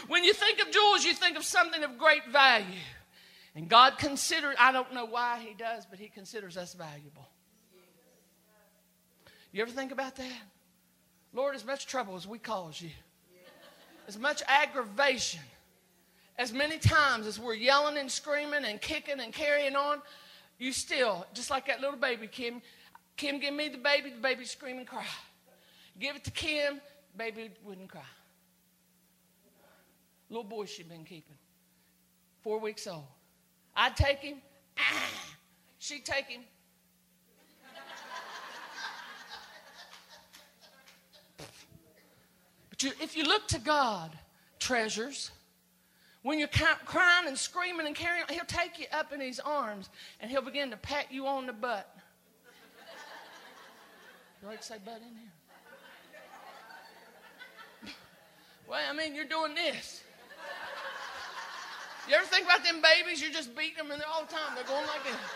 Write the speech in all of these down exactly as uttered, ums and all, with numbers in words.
When you think of jewels, you think of something of great value. And God considers, I don't know why he does, but he considers us valuable. You ever think about that? Lord, as much trouble as we cause you, as much aggravation, as many times as we're yelling and screaming and kicking and carrying on, you still, just like that little baby, Kim, Kim, give me the baby, the baby scream and cry. Give it to Kim, the baby wouldn't cry. Little boy she'd been keeping, four weeks old. I'd take him, ah, she'd take him. But you, if you look to God, treasures, when you're crying and screaming and carrying on, he'll take you up in his arms and he'll begin to pat you on the butt. You like to say butt in here? Well, I mean, you're doing this. You ever think about them babies? You're just beating them and all the time. They're going like this.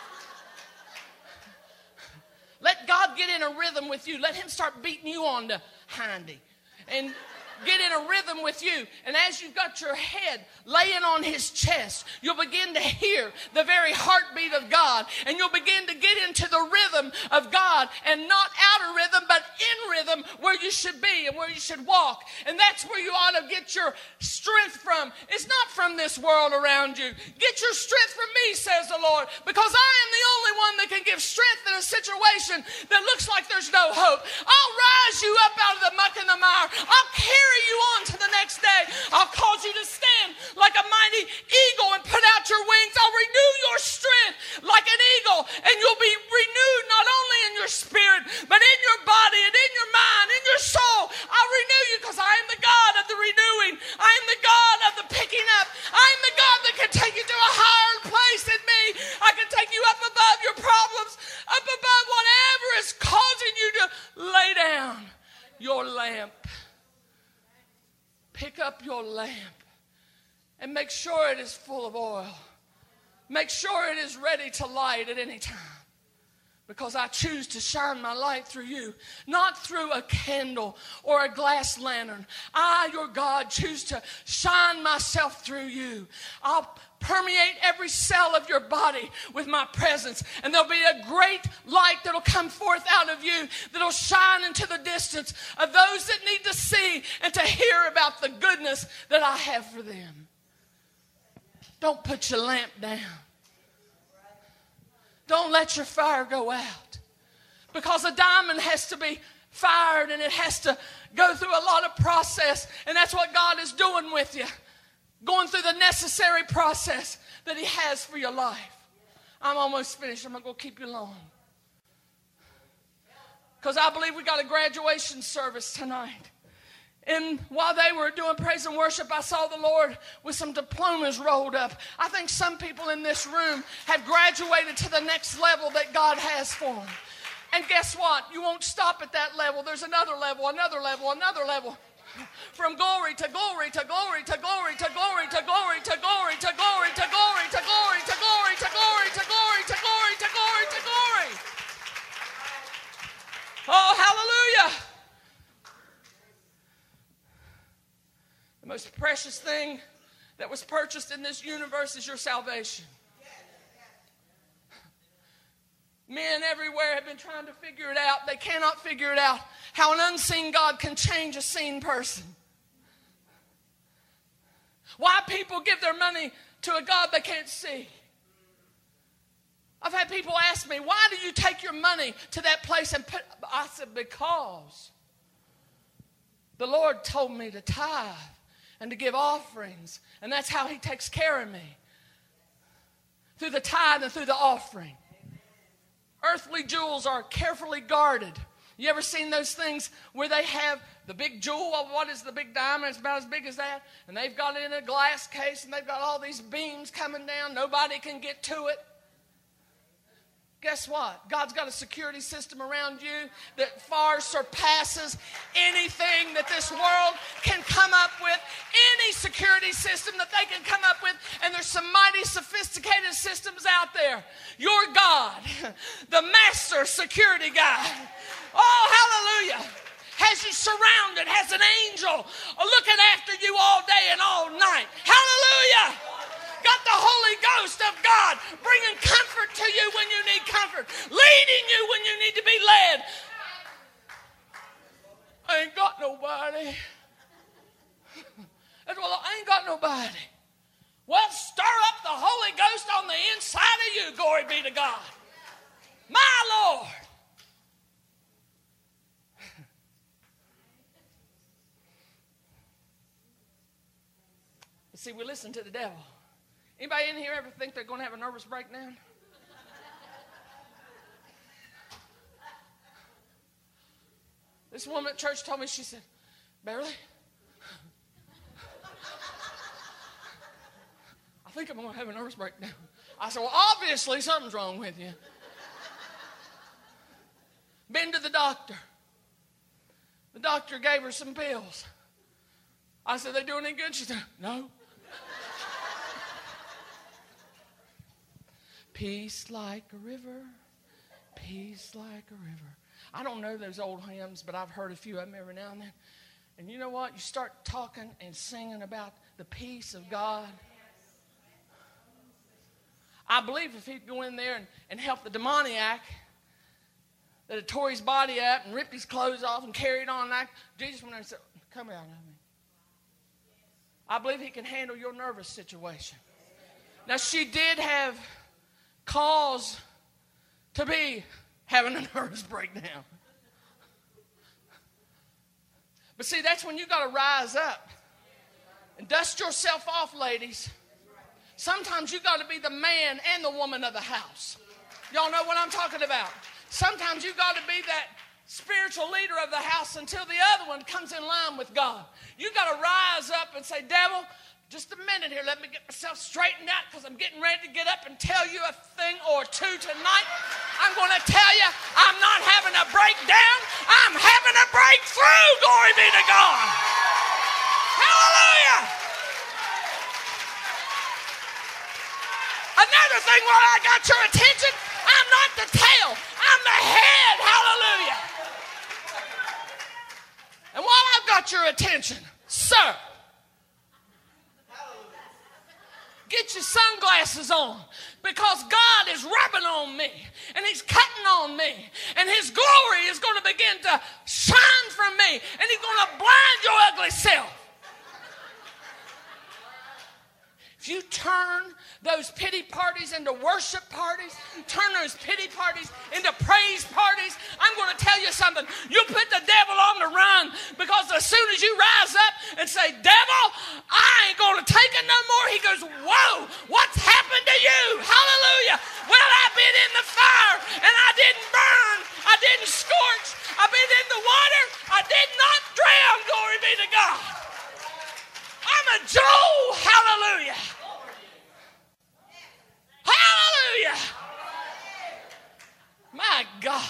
Let God get in a rhythm with you. Let him start beating you on the hindy. And get in a rhythm with you. And as you've got your head laying on his chest, you'll begin to hear the very heartbeat of God. And you'll begin to get into the rhythm of God. And not out of rhythm, but in rhythm where you should be and where you should walk. And that's where you ought to get your strength from. It's not from this world around you. Get your strength from me, says the Lord. Because I am the only one that can give strength in a situation that looks like there's no hope. I'll rise you up out of the muck and the mire. I'll carry you on to the next day. I'll cause you to stand like a mighty eagle and put out your wings. I'll renew your strength like an eagle, and you'll be renewed not only in your spirit, but in your body and in your mind, in your soul. I'll renew you because I am the God of the renewing. I am the God of the picking up. I am the God that can take you to a higher place in me. I can take you up above your problems, up above whatever is causing you to lay down your lamp. Pick up your lamp and make sure it is full of oil. Make sure it is ready to light at any time. Because I choose to shine my light through you, not through a candle or a glass lantern. I, your God, choose to shine myself through you. I'll permeate every cell of your body with my presence. And there'll be a great light that'll come forth out of you that'll shine into the distance of those that need to see and to hear about the goodness that I have for them. Don't put your lamp down. Don't let your fire go out. Because a diamond has to be fired and it has to go through a lot of process. And that's what God is doing with you. Going through the necessary process that he has for your life. I'm almost finished. I'm not going to keep you long. Because I believe we got a graduation service tonight. And while they were doing praise and worship, I saw the Lord with some diplomas rolled up. I think some people in this room have graduated to the next level that God has for them. And guess what? You won't stop at that level. There's another level, another level, another level. From glory to glory to glory to glory to glory to glory to glory to glory to glory to glory to glory to glory to glory to glory to glory to glory. Oh, hallelujah. The most precious thing that was purchased in this universe is your salvation. Men everywhere have been trying to figure it out. They cannot figure it out. How an unseen God can change a seen person. Why people give their money to a God they can't see. I've had people ask me, why do you take your money to that place and put... I said, because the Lord told me to tithe and to give offerings. And that's how he takes care of me. Through the tithe and through the offering. Earthly jewels are carefully guarded. You ever seen those things where they have the big jewel? What is the big diamond? It's about as big as that. And they've got it in a glass case and they've got all these beams coming down. Nobody can get to it. Guess what? God's got a security system around you that far surpasses anything that this world can come up with. Any security system that they can come up with. And there's some mighty sophisticated systems out there. Your God, the master security guy. Oh, hallelujah. Has you surrounded, has an angel looking after you all day and all glad. I ain't got nobody. That's, well, I ain't got nobody. Well, stir up the Holy Ghost on the inside of you. Glory be to God. My Lord. See, we listen to the devil. Anybody in here ever think they're going to have a nervous breakdown? This woman at church told me, she said, Beverly, I think I'm going to have a nervous breakdown. I said, well, obviously something's wrong with you. Been to the doctor. The doctor gave her some pills. I said, they doing any good? She said, no. Peace like a river, peace like a river. I don't know those old hymns, but I've heard a few of them every now and then. And you know what? You start talking and singing about the peace of God. I believe if he'd go in there and, and help the demoniac that had tore his body up and ripped his clothes off and carried on like Jesus went there and said, come out of me. I believe he can handle your nervous situation. Now, she did have cause to be having a nervous breakdown. But see, that's when you got to rise up and dust yourself off, ladies. Sometimes you got to be the man and the woman of the house. Y'all know what I'm talking about. Sometimes you got to be that spiritual leader of the house until the other one comes in line with God. You got to rise up and say, devil, just a minute here. Let me get myself straightened out because I'm getting ready to get up and tell you a thing or two tonight. I'm going to tell you I'm not having a breakdown. I'm having a breakthrough. Glory be to God. Hallelujah. Another thing where I got your attention, I'm not the tail. I'm the head. Hallelujah. And while I've got your attention, sir, get your sunglasses on because God is rubbing on me and he's cutting on me and his glory is going to begin to shine from me and he's going to blind your ugly self. If you turn those pity parties into worship parties, turn those pity parties into praise parties, I'm going to tell you something. You put the devil on the run because as soon as you rise up and say, devil, I ain't going to take it no more, he goes, whoa, what's happened to you? Hallelujah. Well, I've been in the fire and I didn't burn. I didn't scorch. I've been in the water. I did not drown. Glory be to God. I'm a Joel. Hallelujah. Hallelujah. My God.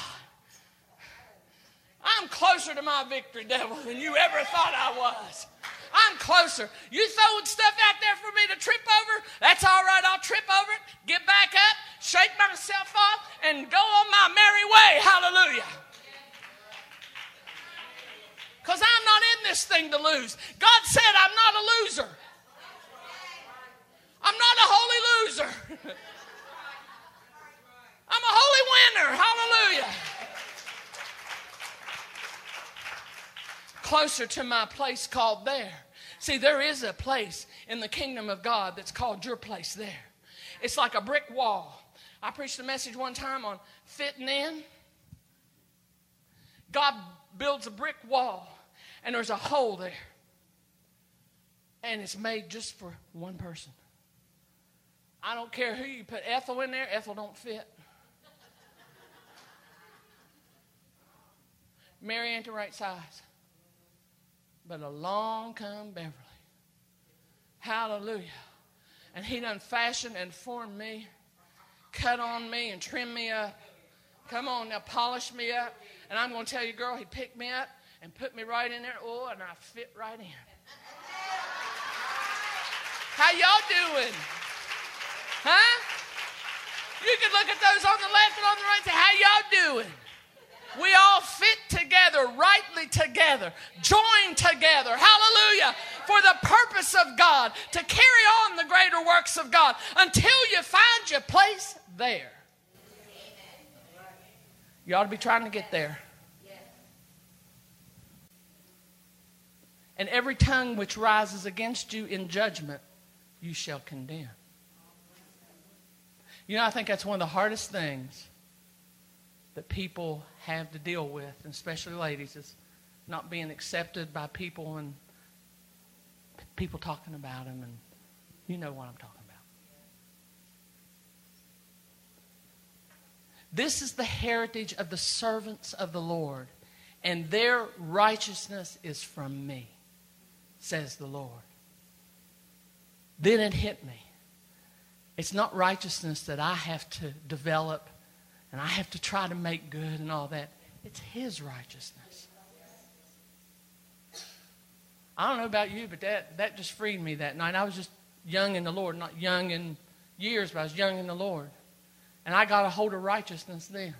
I'm closer to my victory, devil, than you ever thought I was. I'm closer. You throwing stuff out there for me to trip over? That's all right. I'll trip over it, get back up, shake myself off, and go on my merry way. Hallelujah. Because I'm not in this thing to lose. God said I'm not a loser. I'm not a holy loser. I'm a holy winner. Hallelujah. Closer to my place called there. See, there is a place in the kingdom of God that's called your place there. It's like a brick wall. I preached a message one time on fitting in. God builds a brick wall, and there's a hole there. And it's made just for one person. I don't care who you put Ethel in there, Ethel don't fit. Mary ain't the right size. But along come Beverly. Hallelujah. And he done fashioned and formed me, cut on me and trim me up. Come on now, polish me up. And I'm going to tell you, girl, he picked me up and put me right in there. Oh, and I fit right in. How y'all doing? Huh? You can look at those on the left and on the right and say, how y'all doing? We all fit together, rightly together, joined together, hallelujah, for the purpose of God, to carry on the greater works of God until you find your place there. You ought to be trying to get there. And every tongue which rises against you in judgment, you shall condemn. You know, I think that's one of the hardest things that people have to deal with, and especially ladies, is not being accepted by people and people talking about them, and you know what I'm talking about. This is the heritage of the servants of the Lord, and their righteousness is from me, says the Lord. Then it hit me. It's not righteousness that I have to develop and I have to try to make good and all that. It's His righteousness. I don't know about you, but that, that just freed me that night. I was just young in the Lord. Not young in years, but I was young in the Lord. And I got a hold of righteousness then.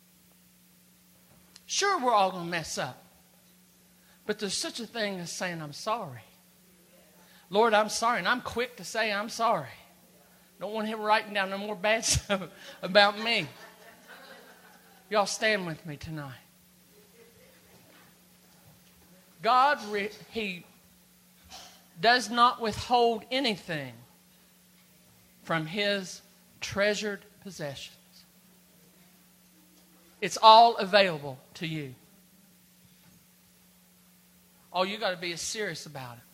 Sure, we're all going to mess up. But there's such a thing as saying, I'm sorry. Lord, I'm sorry. And I'm quick to say I'm sorry. Don't want Him writing down no more bad stuff about me. Y'all stand with me tonight. God, He does not withhold anything from His treasured possessions. It's all available to you. All you got to be is serious about it.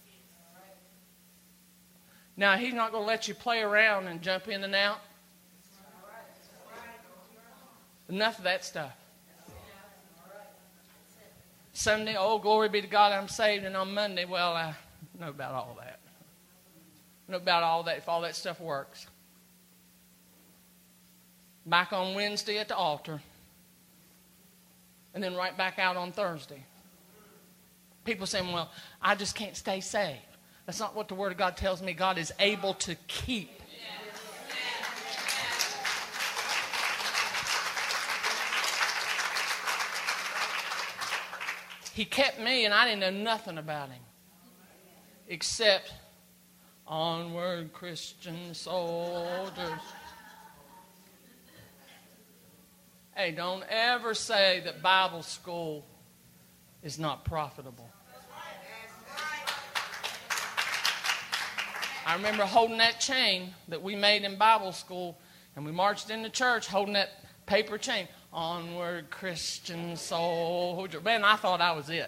Now, He's not going to let you play around and jump in and out. Enough of that stuff. Sunday, oh, glory be to God, I'm saved. And on Monday, well, I know about all that. I know about all that, if all that stuff works. Back on Wednesday at the altar. And then right back out on Thursday. People saying, well, I just can't stay saved. That's not what the Word of God tells me. God is able to keep. He kept me, and I didn't know nothing about Him. Except, onward, Christian soldiers. Hey, don't ever say that Bible school is not profitable. I remember holding that chain that we made in Bible school, and we marched into church holding that paper chain. Onward, Christian soldier. Man, I thought I was it.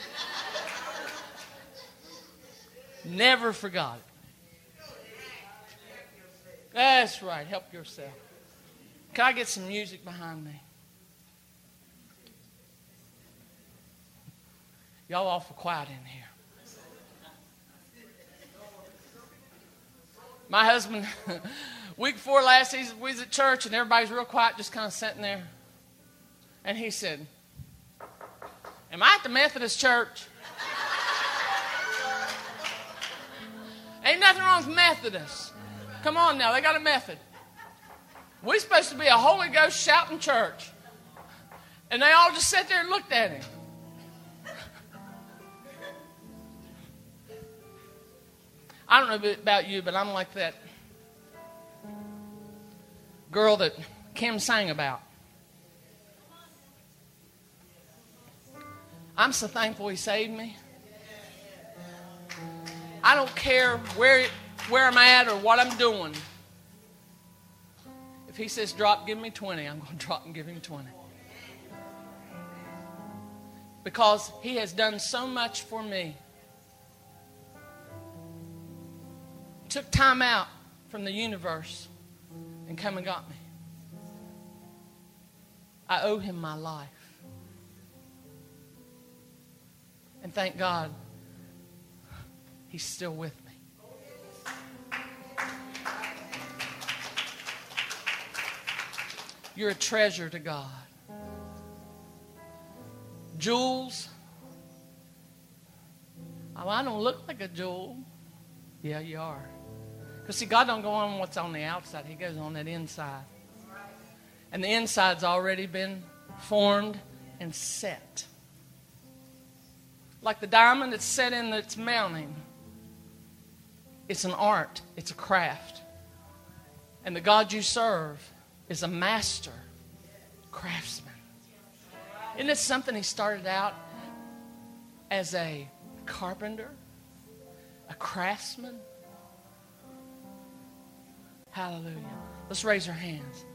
Never forgot it. That's right. Help yourself. Can I get some music behind me? Y'all awful quiet in here. My husband, week before last, he's, we was at church and everybody's real quiet, just kind of sitting there. And he said, am I at the Methodist church? Ain't nothing wrong with Methodists. Come on now, they got a method. We're supposed to be a Holy Ghost shouting church. And they all just sat there and looked at him. I don't know about you, but I'm like that girl that Kim sang about. I'm so thankful He saved me. I don't care where, where I'm at or what I'm doing. If He says drop, give me twenty, I'm going to drop and give Him twenty. Because He has done so much for me. Took time out from the universe and come and got me. I owe Him my life. And thank God, He's still with me. You're a treasure to God. Jewels. Oh, I don't look like a jewel. Yeah, you are. Because see, God don't go on what's on the outside. He goes on that inside. And the inside's already been formed and set. Like the diamond that's set in its mounting. It's an art. It's a craft. And the God you serve is a master craftsman. Isn't this something he started out as a carpenter, a craftsman? Hallelujah. Let's raise our hands.